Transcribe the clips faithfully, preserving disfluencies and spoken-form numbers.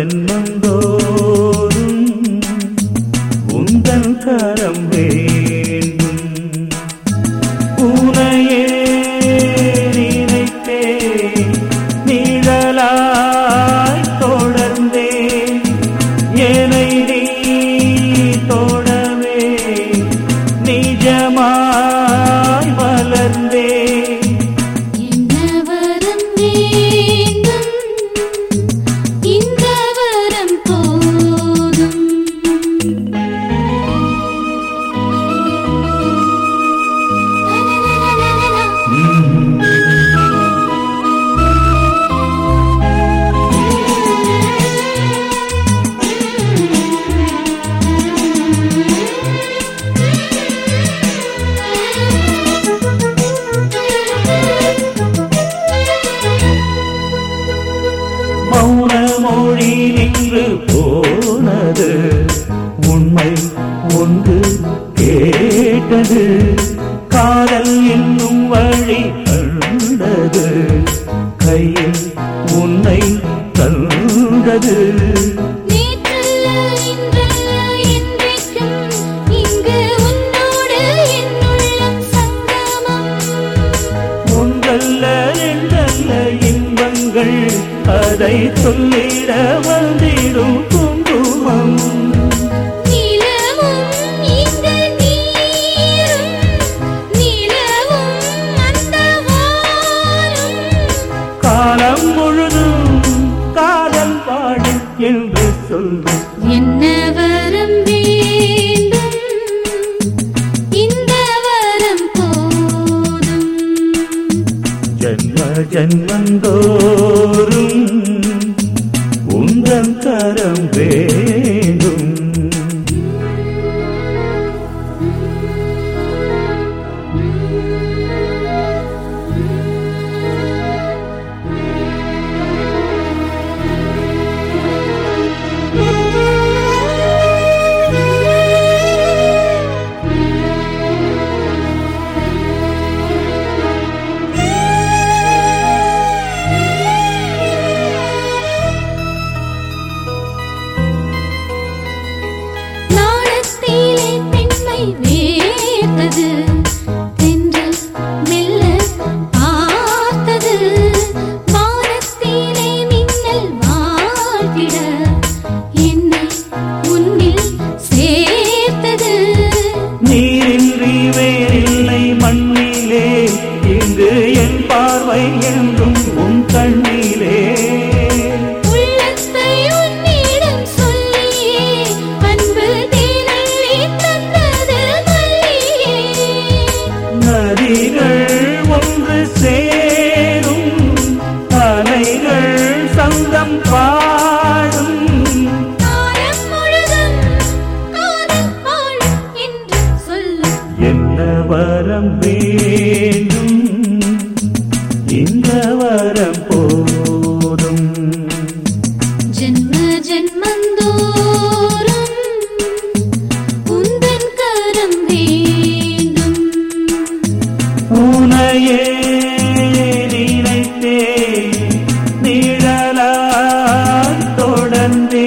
ஜென்மந்தோறும் உந்தன் கரம் வேண்டும். உனையே நினைத்தே நிழலாய் தொடர்ந்தே என்னை நீ தொடவே நிஜமாய் வளர்ந்தே. மௌன மொழி நின்று போனது, உண்மை ஒன்று கேட்டது. காதல் என்னும் வழி கண்டது, கையில் உன்னை தந்தது. ஒன்றல்ல ரெண்டல்ல இன்பங்கள், அதை சொல்லிட வந்திடும் குங்குமம். காலம் முழுதும் காதல் பாடு என்று சொல்லு. என்ன வரம் வேண்டும், இந்த வரம் போதும். ஜன்ம ஜன்மந்தோறும் உந்தன் கரம் வேண்டும். வேர்த்தது தென்றல் மெல்ல பார்த்தது, வானத்திலே மின்னல் வாழ்த்திட என்னை உன்னில் சேர்த்தது. நீரின்றி வேறில்லை மண்ணிலே, இங்கு என் பார்வை என்றும் உன் கண்ணிலே. நதிகள் ஒன்று சேரும், அலைகள் சந்தம் பாடும். என்ன வரம் வேண்டும், இந்த வரம் போதும். ஜென்ம ஜென்மந்தோறும் உந்தன் கரம் வேண்டும். உனையே நினைத்தே நிழலாய் தொடர்ந்தே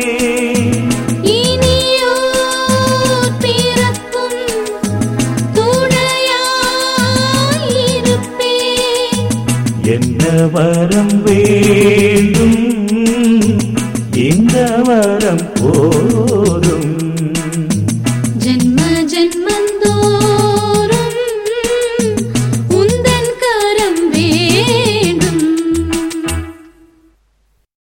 இனியோர் பிறக்கும் துணையாயிருப்பேன். என்ன வரம் வேண்டும், இந்த வரம்